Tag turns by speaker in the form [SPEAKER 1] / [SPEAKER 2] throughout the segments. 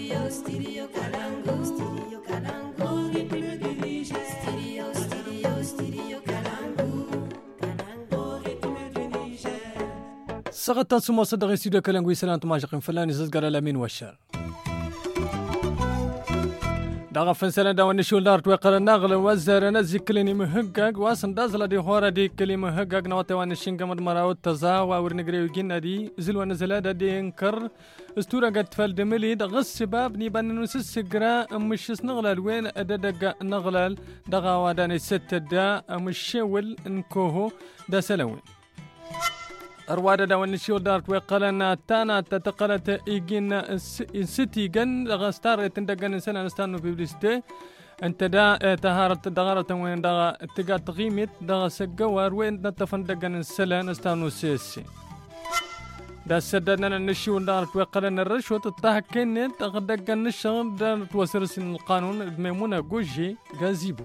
[SPEAKER 1] سقط سمو صدق استوديو كالانغوي سلام ماجقين فلان زغر الامين والشر دغه فنسلان دا ونشول دارت وقر ناغل وزر نزكلني مهقق واسن دازلا دي خورا دي كلمه مهقق نوت وان شينغمد مراو تزا ورنغريو جنادي زلوا نزلا دي انكر استورا قد فلد ملي دغ السباب ني بان نسس غرا مش نغلال وين اددق نغلال دغه وداني ست دا مشول انكوهو دا سلوين أرواد دا ونشيو دارت وقالنا تانا تتقلت إيجين سيتي جن غستار تندقن إنسان نستانو بيبليستي أنت دا تهارت دغارة وين دا تقا تغيمت دا سجوار وين نتفندقن إنسان نستانو سيسي دا سددنا نشيو دارت وقالنا الرشوة تتحكين تغدقن الشغل دا توسرسين القانون بميمونة جوجي غازيبو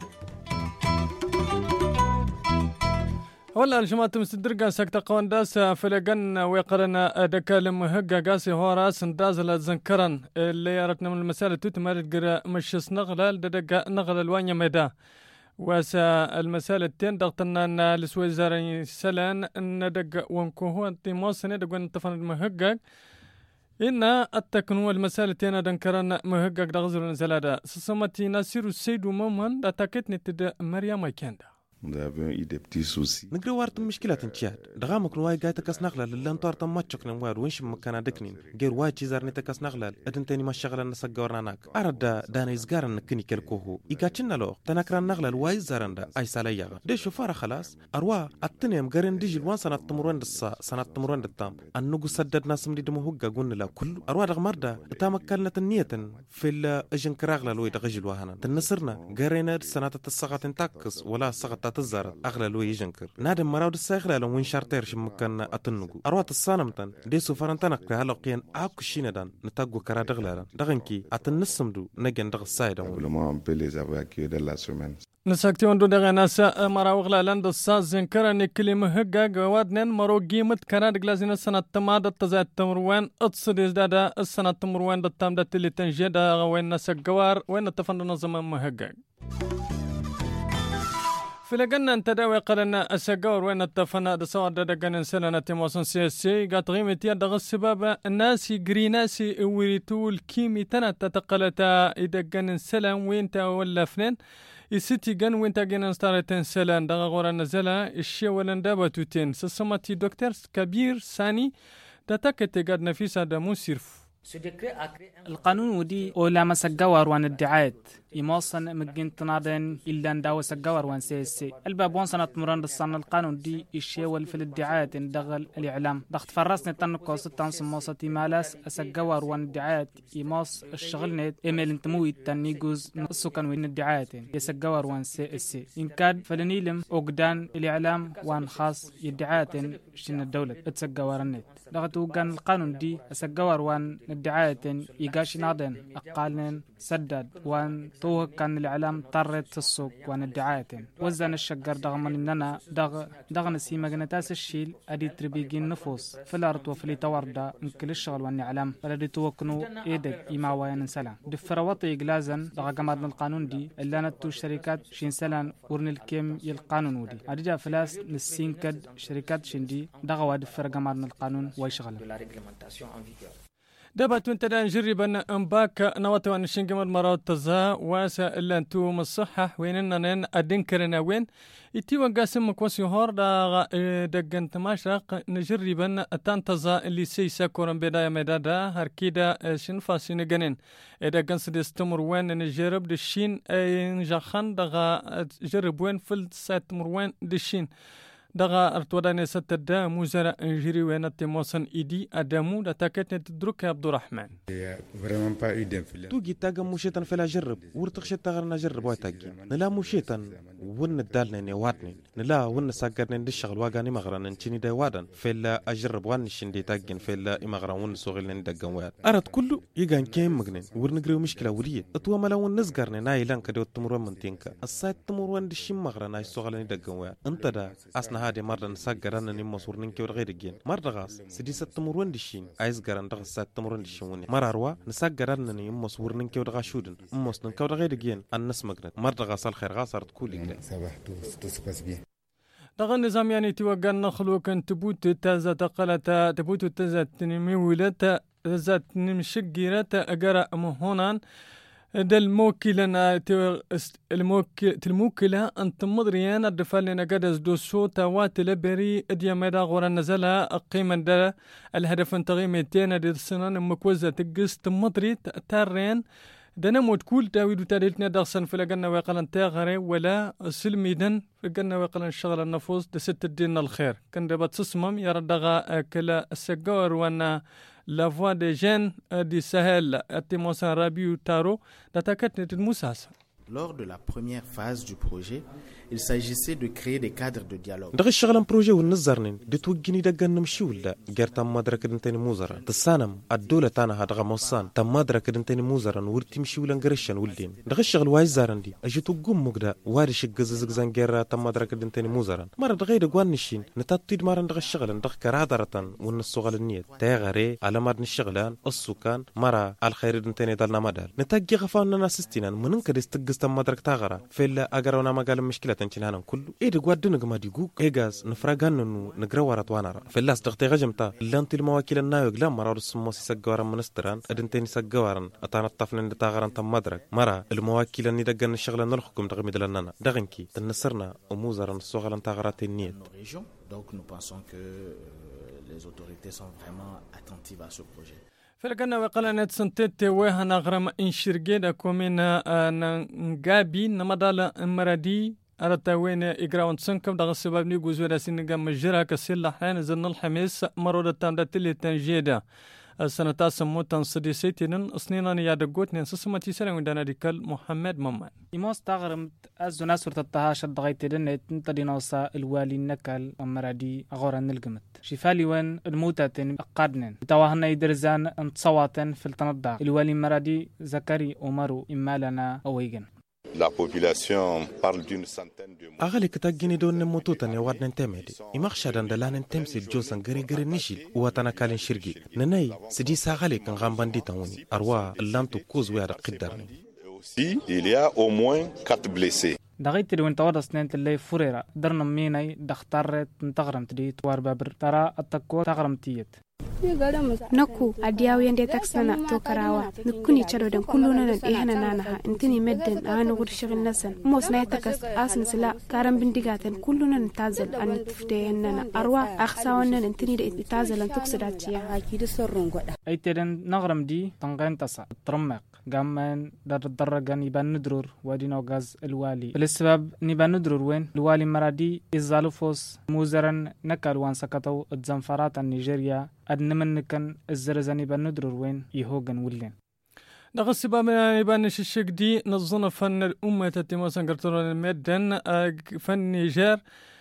[SPEAKER 1] والله الجماعة مستدرقة سكتة قوان داس فلقن ويقرنا دكالم هقا قاسي هو راس دازل زنكرن اللي يارتنا من المسالة توتمارد قرا مشيس نغلال ددقا نغلال وانيا ميدا واسا المسالة التين دغتنا لسويزارين سلان ندقا وانكوهو انتي موصني دقوان انتفن المهقاق إنا التكنو المسالة التين دنكرن مهقاق دغزر نزلادا سسمتي ناسيرو السيد ومومن دا تاكتني تد مريم ميكاندا
[SPEAKER 2] نقرأ وارد مشكلة تنشاد دغامك نواي قاعد تكس نغلال اللي انتو ارتم ماتشوك نموار وينش مكانا دكنين غير واي تشيزارني تكس نغلال ادن تاني ما الشغل نسق ورناناك ارد دانا يزقارن نكني كالكوهو إيقاتشنا لو تنكران نغلال واي زارن دا اي سالياغا دي شفارة خلاص اروا التنيم غارين ديجي الوان سنة تمروين دسا سنة تمروين دتام النقو سدد ناس مدي دمهوغا قلنا لا كل اروا دغمار دا تامك كالنا تنية في الاجن كراغلال وي دغجل واهانا تنصرنا غارين سنة تتساقات انتاكس ولا ساقات تزارت أغلى لو يجنكر نادم مراود الساخلة لو وين شارتير شمكان أتنقو أروات الصانمتان ديسو فرنتانك بهالو قيان آكو شيندان نتاقو كرا دغلالان دغنكي أتنسمدو نجن دغ السايدان
[SPEAKER 1] نساكتيون دو دغ ناسا مراو غلالان دسا زنكرا نكلي مهقا قوادنين مرو قيمت كرا دغلازين السنة تماد التزايد تمروين اتصد ازدادا السنة تمروين دتام دتلي تنجيد وين ناسا قوار وين نتفند نظام مهقا فلقنا أن تداوي قلنا السجور وين التفنا دصوات دقنا سنة تموسن سياسي قات غيمتي دغ السباب الناس يجري ناس ويريتول كيمي تنا تتقلتا يدقنا سلام وين تا ولا فنان يسيتي جن وين تاجنا ستارتين سلام دغ غورا نزلا الشي ولا ندابتوتين سسمتي دكتور كبير ساني تتكت قد نفيسا دمو سيرف
[SPEAKER 3] القانون ودي أولا ما سجوار وان الدعايات يموصن مجن تنادن إلا نداو سجوار وان سياسي الباب وان سنة مران الصن القانون دي الشيول في الدعايات دغل الإعلام ضغط فرسنا تنقو ستان سموصتي مالاس سجوار وان الدعايات يموص الشغل نت إيميل انتموي تنيجوز السكان وين الدعايات يسجوار وان سياسي إن كاد فلنيلم أقدان الإعلام وان خاص الدعايات شن الدولة تسجوار النت ضغط وكان القانون دي سجوار وان الدعايات يقاش نادن أقالن سدد وان طوه كان الإعلام طرت السوق وان الدعايات وزن الشجر دغمن إننا دغن سيما جنتاس الشيل أدي تربيجين نفوس في الأرض وفي توردا كل الشغل وان الإعلام فلدي توكنوا إيدك إما وين سلام دفرواتي إجلازن دغ جمادنا القانون دي اللي نتو شركات شين سلام ورن الكيم يلقانون ودي أدي فلاس نسين كد شركات شندي دغوا دفر جمادنا القانون ويشغل
[SPEAKER 1] دابا تنتدى نجرب انباك نواتو ان شنقمر مرات تزا واسا الا انتو مصحح ويننا نين ادنكرنا وين يتي وقاسم كواسي هور دقن تماشرق نجرب تانتزا اللي سيسا كورن بداية مدادا هركيدا شنفا سينغنين اذا كان سدستمر وين نجرب دشين نجاخان دغا جرب وين فل ساتمر وين دشين دغا ارتوداني ستدا موزرا انجري وين تيموسن ايدي ادمو دتاكت تدرك عبد الرحمن
[SPEAKER 2] توجي تاغا موشيتن فلا جرب ورتخش تغرنا جرب واتاكي نلا موشيتن ون دالنا ني واتني نلا ون ساغرنا ندشغل واغاني مغران نشيني داي وادن فلا اجرب وان شندي تاغين فلا امغران ون سوغل ندغن واد ارد كله يغان كيم مغنين ورنغريو مشكله وليه اتوا ملا ون نزغرنا ناي لان كدو تمرون منتينكا السايت تمرون دشي مغران اي سوغل ندغن واد انت دا اسنا هادي مرة نسجر أنا نمصور ننكي والغير جين مرة غاص سدي ستمرون دشين عايز جران دغ ستمرون دشوني مرة روا نسجر أنا نمصور ننكي والغاشودن مص ننكي والغير جين أن نسمعنا مرة غاص الخير غاص صارت كل جين
[SPEAKER 1] دغ النظام يعني توقع نخلو كان تبوت تازا تقلتا تبوت تازا تنمي ولتا تازا نمشجرات أجرا مهونان ده الموكلة الموكلة أنت مدريان الدفالنا قدس دو صوتا واتلبري اديا ميدا غورا نزلها قيمة ده الهدف انتغيمتين دي السنان مكوزة تقس تمدري تارين دنا موت كل تاويدو تاريلتنا دغسن في لقنا ويقلن تاغري ولا سلميدن لقنا ويقلن شغل النفوس دست الدين الخير كان دبا تسمم يردغا كلا السجار وانا La voix des jeunes du Sahel, Timosan Rabiou Taro, d'attaquer Moussas.
[SPEAKER 4] Lors de la première phase du projet, il s'agissait de créer des cadres de dialogue.
[SPEAKER 2] دغ الشغل بروجي ونزرنين دي توجيني دغن نمشي ولا غير تم مدرك دنتني موزرا تسانم الدوله تانا هدغ موسان تم مدرك دنتني موزرا ورتي مشي ولا غرشن ولدين دغ الشغل واي زارندي اجي توغم مغدا واري شغززغ زنجرا تم مدرك دنتني موزرا مره دغ دغوان نشين نتطيد مارن دغ الشغل دغ كرادرتن ونسوغل النيت تاغري على مدن الشغلان السكان مره الخير دنتني دلنا مدار نتاجي غفانا ناسستينان منن كدس تغز تم مدرك تاغرا فيلا اغرونا مقال مشكله تنشنان كله ايه دغوادن غماديغو ايغاز نفراغانو نغراورات وانارا فلاس دغتي غجمتا لانتي المواكيل النايو غلا مرا رسموسي سغوار منستران ادنتني سغوارن اتانا طفن تاغران تم مدرك مرا المواكيل ني دغن الشغل نلحكم دغمي دلنا دغنكي تنصرنا وموزرن الصغلن تاغرات النيت
[SPEAKER 4] donc nous pensons que les autorités sont vraiment attentives à ce projet.
[SPEAKER 1] فلقنا وقلنا تسنتت وهنا غرام انشرجيدا كومينا نغابي نمدال مرادي أردت وين إجراء سنكم دغ السبب نيجوز ولا سنجا مجرى كسل حين زن الحميس مرودة تندتلي تنجيدا السنة تاسمو تنصديسيتين أصنينا نيادقوت ننسسمتي سلام ودانا ديكال محمد ممان
[SPEAKER 3] إموس تغرم أزونا سورة التهاش الضغيت دنت نتدينوسا الوالي النكال ومرادي أغورا نلقمت شفالي وين الموتاتين أقادنين تواهنا يدرزان انتصواتين في التنضع الوالي مرادي زكري أمارو إمالنا أويغن.
[SPEAKER 5] La population parle d'une centaine de morts.
[SPEAKER 2] أغلى كتاجيني دون نموتوتا نيواد ننتمدي إمخشادن دلان ننتمسي جوسن غري نشيل واتنا كالين شرقي نناي سدي ساغالي كان غامباندي تاوني أروا اللانتو كوز ويار قدرني.
[SPEAKER 5] Aussi, il y a au moins 4 blessés.
[SPEAKER 3] دغيت اللي وانت ورا سنين اللي فريرة درنا ميناي دختارت نتغرم تدي توار بابر ترى التقوى تغرم تيت
[SPEAKER 6] نكو أدياو يندي تكسنا تو كراوا نكوني تشارودن كلنا إحنا نانها انتني مدن أنا غير شغل نسن موس نايتكس أسن سلا كارم بندقاتن كلنا نتازل أن تفتهننا أروا أخساونا انتني نتازل أن تكسدات يا أكيد سرون قدا
[SPEAKER 3] أي ترن نغرم دي تنغين تسا ترمق قامن درجة نيبان ندرور ودينو غاز الوالي بالسبب نيبان ندرور وين الوالي مرادي إزالوفوس موزرن نكالوان سكتو الزنفرات النيجيريا أدنمن كان الزرزاني بندرور وين يهوغن ولين
[SPEAKER 1] دغ السبب يبان الشيك دي نظن فن الأمة تتموسن قرطرون المدن فن نيجر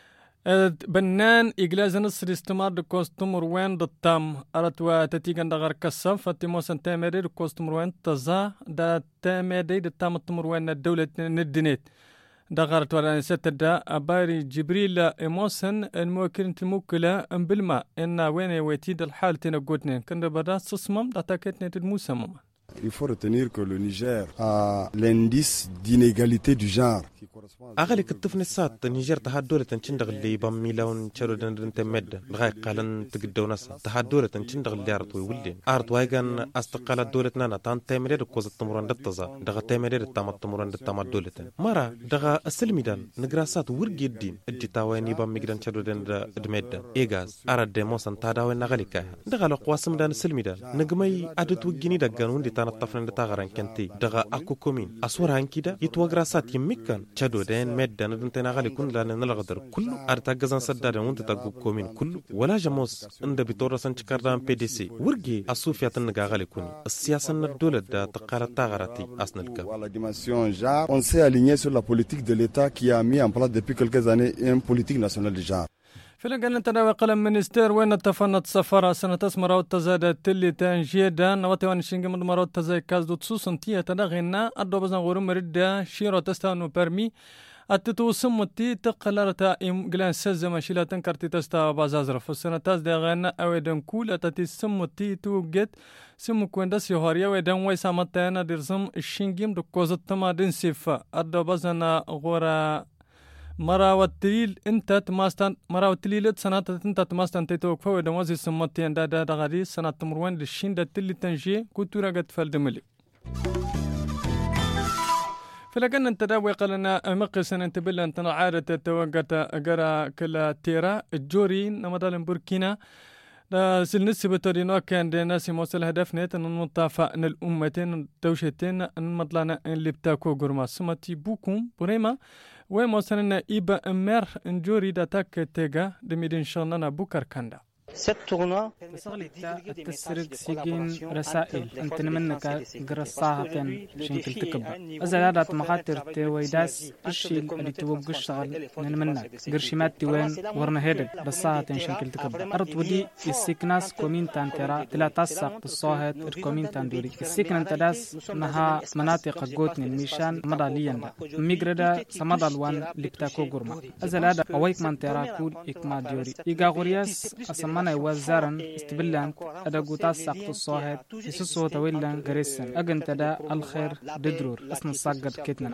[SPEAKER 1] بنان إجلاز نصر استمار دكوستمر وين ضتام أردوا تتيجن دغر كسف فتموسن تامري دكوستمر وين تزا دا تامري دتام التمر وين الدولة ندنيت دغرت ولا ستدا أباري جبريل إموسن الموكلة الموكلة بالماء إن وين ويتيد الحال تنقودنين كن بدا صصمم دتاكتني الموسم.
[SPEAKER 7] Il faut retenir que le Niger a l'indice d'inégalité du genre.
[SPEAKER 2] أغلى كتفني سات نيجر تهدولة تنشندغ اللي بميلون شرودن رنتمد لغاية قالن تقدو نسا تهدولة تنشندغ اللي أرتوي ولين أرت وايغان استقالت دولتنا تان تامرير كوز التمران دتزا دغا تامرير تام التمران دتام دولتن مرة دغا السلميدان نغراسات ورقي الدين الجتاويني بميغدان شرودن دمد إيغاز أرد ديموسان تاداوين نغاليكا دغا لقواسم دان السلميدان نغمي أدت وجيني دغان وندي تان الطفرن دتاغران كنتي دغا أكو كومين أسور هانكيدا يتوغراسات يميكان شادو دين مدن دنتنا غالي كن لان نلغدر كل ارتاغزان سدادن وانت تاغو كومين كل ولا جاموس اند بيتور سانچكاردان بي دي سي ورغي اسوفيا تنغا غالي كوني السياسه الدوله دا تقارتا غراتي اسنلكا
[SPEAKER 7] la dimension genre on s'est aligné sur la politique de l'état qui a mis en place depuis quelques années une politique nationale de genre.
[SPEAKER 1] فلقنا نتناول قلم منستير وين تفنت سفرة سنة تسمر أو تزاد تلي تنجيدا نواتي وانشينج من مرات تزاي كاز دو تسوسن تيا تدغينا أدو بزن غورم ردا شيرو تستانو برمي التتوسم التي تقلرتا جلان سزة مشيلة تنكرتي تستا بازازرف السنة تاز دغانا أويدن كولا تتي سم التي توجد سم كوندس يهاريا ويدن ويسا متانا درسم الشنجيم ركوزة تمادين سيفا أدو بزنا غورا مراوتليل انت تماستان مراوتليل سنة انت تماستان تيتوك فويدن وزي سمتين دا غادي سنة تمروان للشين دا تلي تنجي كتورا قد فالدملي فلكن انت داوي قالنا مقسن انت بالله انت عادة توقت اقرا كلا تيرا الجوري نمدال بوركينا دا سلنسي بطرينو كان دي ناسي موصل هدفنا ان نطافا ان الامتين دوشتين ان مطلنا اللي بتاكو غرما سمتي بوكم بريما وموصلنا ايبا امير انجوري دا تاك تيغا دميدين شاننا بوكر كاندا
[SPEAKER 3] التسرق سيجين رسائل انت منك قرصاها شنكل تكبر ازالات مخاطر تويداس الشيء اللي توقع الشغل منك قرشيمات توين ورنا هيدك رصاها شنكل تكبر ارض ودي السيكناس كومينتان ترى تلا تسق بالصاهد الكومينتان دوري السيكن انت داس انها مناطق قوتني الميشان مداليا ميغردا سمدالوان لبتاكو غرما ازالات اويك من ترى كول اكما دوري ايغا غورياس أنا وزارن استبلان أدقو تاسق الصاهد يسوسو تويلان غريسن أجنت دا الخير ددرور أصن الصاقد كتنا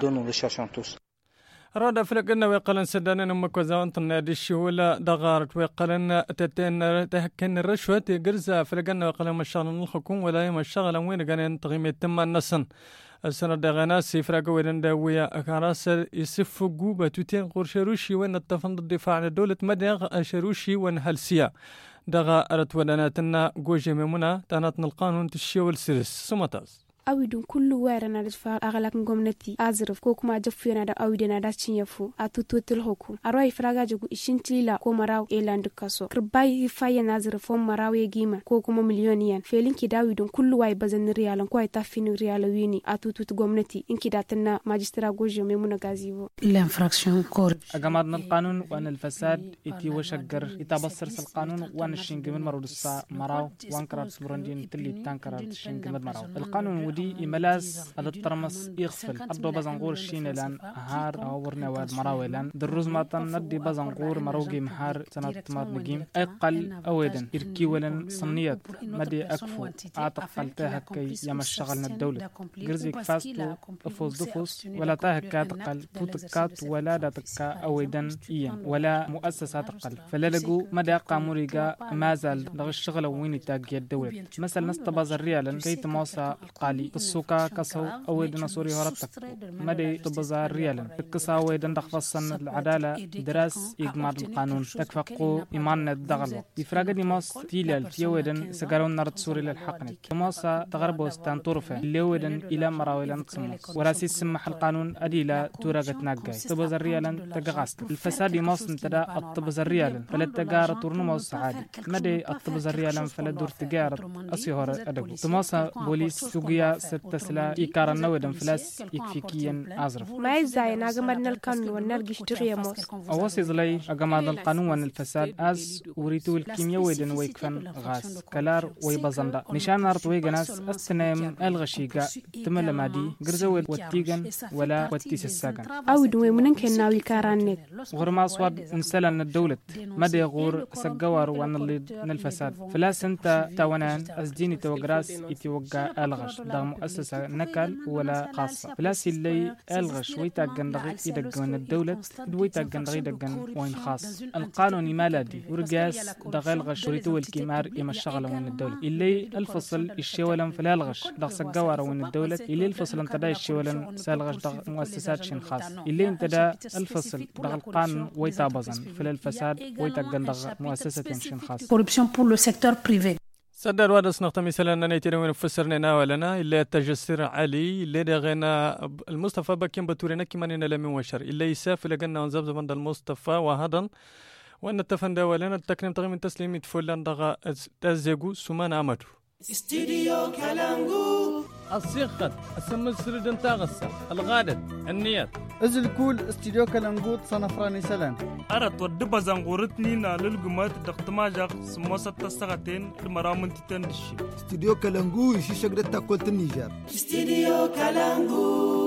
[SPEAKER 1] راد فلقنا ويقلن سدانا نمك وزاونت النادي ولا دغارت ويقلن تتين تهكن الرشوة جرزة فلقنا ويقلن مشغل الحكومة ولا مشغل وين كان تغيم يتم النسن السنة دغنا سيفراق وين داوية كراس يسف جوبة تتين قرشروشي وين التفند الدفاع عن الدولة مدغ شروشي وين هلسيا دغا أرت ودناتنا جوجي ميمونا تانتنا القانون تشيو السيرس سمتاز
[SPEAKER 6] awidun kullu weerana dadfa aghlak ngomnati azrif ko kuma jafiyana da awidena da cinyafu a tututul hoku arwai fraga jugu ishintlila ko maraw eland kaso kirbai fayen azrif fon maraw yegima ko kuma milyoniyan felinki dawidun kullu way bazan riyalan ko ay tafin riyala wini a tutut gomnati inki datanna magistra goje memuna gazibo
[SPEAKER 8] l'infraction code
[SPEAKER 3] أجمعنا القانون وأن الفساد يتي وشجر يتبصر القانون وأن الشنج من مرود الصا مراو وانكرات سبرندين تلي تانكرات الشنج من مراو القانون ودي إملاز على الترمس يغفل أبدو بزنقور الشين لان هار أو ورنواد مراوي لان دروز ماتن ندي بزنقور مروجي مهار سنة تمار نجيم أقل أويدن إركي ولن صنيات مدي أكفو أعتقل تاهكي يم الشغل الدولة جرزيك فاستو أفوز دفوس ولا تاهك أتقل توتكات ولا دتكا أويدن إيان ولا مؤسسات أقل فلا لقو مدى قاموريجا ما زال لغ الشغل وين تاجي الدولة مثلا نستباز الريالا كي تموسى القالي السوكا كسو أويدن سوري هرتك مدى تباز الريالا تكسا أويدن دخفصن العدالة دراس إجماع القانون تكفقو إيمان الدغل يفرق دي موس تيلال في أويدن سجارون نرد سوري للحقنك موسى تغربو ستان طرفة اللي أويدن إلى مراويلا نتصمص وراسي سمح القانون أديلا تورغت ناقاي تباز الريالا تقغاست الفساد موس انتدا الطبز الريالا فلا تجارة تورنموس عادي مدى الطبز الريالا فلا دور تجارة أسيهور أدبو تموسى بوليس سوقيا ستسلا إيكار النودن فلاس يكفيكيا أزرف
[SPEAKER 6] ما يزاي ناقمدنا القانون ونرجش تغيا موس
[SPEAKER 3] أوصي زلي أجماد القانون والفساد أز وريتو الكيمياء ويدن ويكفن غاز كلار ويبزندا نشان أرت ويجناس أستنام الغشيقة تمل مادي جرزود وتيجن ولا وتيس السجن
[SPEAKER 6] أو دوي منك الناوي كارانك
[SPEAKER 3] غرما صواد انسلن الدولة مدى غور سجوار ونلد الفساد فلا سنت توانان أزديني توجراس يتوجع الغش ده مؤسسة نكال ولا خاصة فلا سيلي الغش ويتاجن دغي يدجن الدولة ويتاجن دغي يدجن وين خاص القانون مالدي ورجاس دغ الغش وريتو الكمار يمشغل وين الدولة اللي الفصل الشوالم فلا الغش دغ سجوار وين الدولة اللي الفصل انتدا الشوالم سالغش دغ مؤسسات شن خاص اللي انتدا الفصل دغ القانون ويتابزن فلا الفساد ويتاجن دغ مؤسسة شن خاص
[SPEAKER 8] corruption pour le secteur privé.
[SPEAKER 1] سدر وادس نقطة مثلا نيتي وين فسرنا ولنا إلا التجسر علي اللي دغنا المصطفى بكين بتورينا كمان لم يوشر إلا يساف لقنا ونزبز من المصطفى وهذا وأن التفند ولنا التكريم تغيم تسليم تفولان دغا تزيغو سمان عمدو
[SPEAKER 9] استديو كالانغو
[SPEAKER 1] الصيغة اسم السردن تاغسا الغادة النيات
[SPEAKER 10] ازل كول استديو كالانغوت صنفراني سلام
[SPEAKER 11] أردت ودب زنغورتني نالل جمات دختماجق سموسة تستغتين المرامن تتندشي
[SPEAKER 12] استديو كالانغو يشي شجرة تاكلت النيجر
[SPEAKER 9] استديو كالانغو